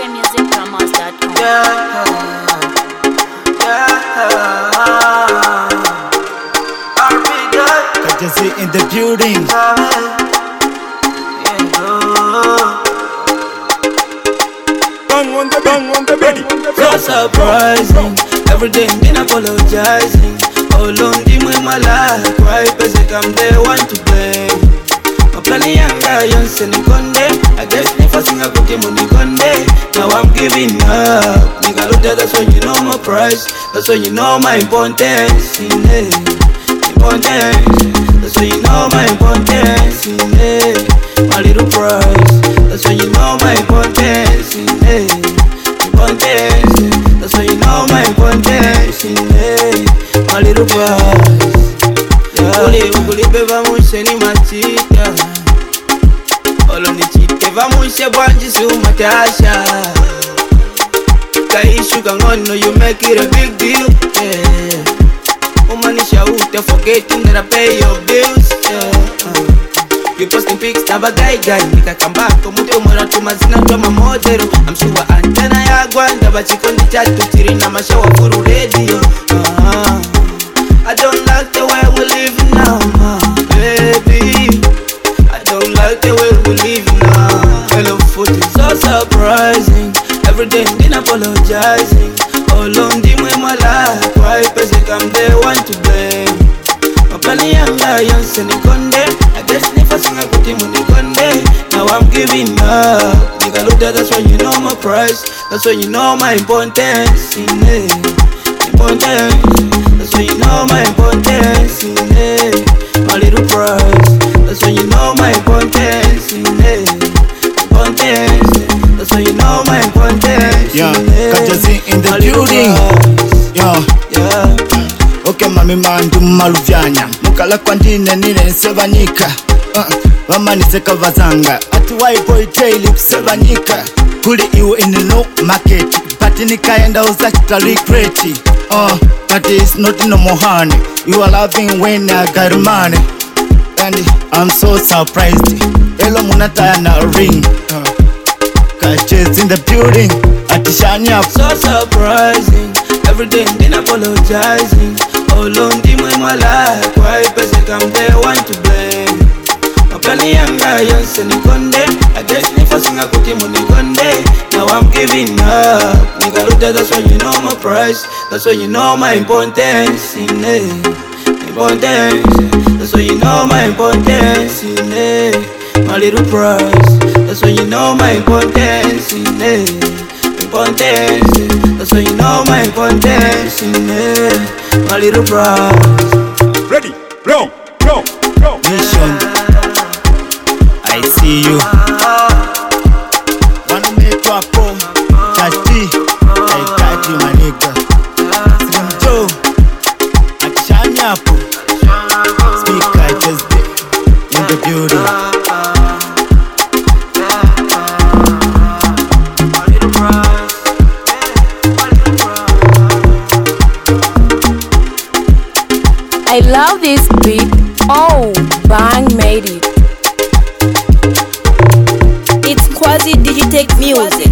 MalawiMusicDramas.com. Kajazi in the building. Bang on the bed. So surprising, every day been apologizing. How long did my life? Why basic I'm the one to blame. My planning yanga yonse ni konde. I guess ni forcing a kuti muni konde. Now I'm giving up. Nigga look at that's when you know my price. That's when you know my importance. Importance. That's when you know my importance. My little price. That's when you know my importance. Importance. That's when you know my importance. My little price. Ulibe vamushe ni machita. Olo ni chite vamushe bwanji si umatasha. Kaishu kangono you make it a big deal. Umanisha ute forgetting that I pay your bills. You posting pics never guy. Nika kambako mute umara tumazina tuma modero. I'm sure antena ya gwanda bachikondi chatu tiri na mashawa furu radio. I don't like the way we live now, baby. I don't like the way we live now. Hello foot is so surprising. Every day been apologizing. How long did my life? Why basic I'm the one to blame. My planning yanga yonse ni konde. I guess ni forcing a kuti muni konde. Now I'm giving up. Nigga look at that's when you know my price. That's when you know my importance. Importance. That's when you know my importance. My little price. That's when you know my importance. Importance. That's when you know my importance. Yeah, Kajazi in the building. Yeah. Okay, mami mandu maluvyanya. Mukala kwa ndine nile sebanyika. Mama niseka vazanga. Ati white boy daily sebanyika. Kuli iwe in the no market. But nikaenda uza kita regret. But it's not no more honey. You are loving when I got money. And I'm so surprised. Hello munata na ring. Kajazi in the building. Atishani up. So surprising. Every day been apologizing. How long did my life? Why basic I'm the one to blame. My planning yanga yonse ni konde. I guess ni forcing a kuti muni konde. Now I'm giving up. Nigga look at that's when you know my price. That's when you know my importance. Importance. That's when you know my importance. My little price. That's when you know my importance. Importance. That's when you know my importance. My little price. Ready, roll. Mission. I see you. Wanna make you a pro. Chati. I got you, my nigga. Slim Joe. Atishani up. Speaker just in the building. I love this beat. Oh, Bang made it. It's Quasi Digitech Music.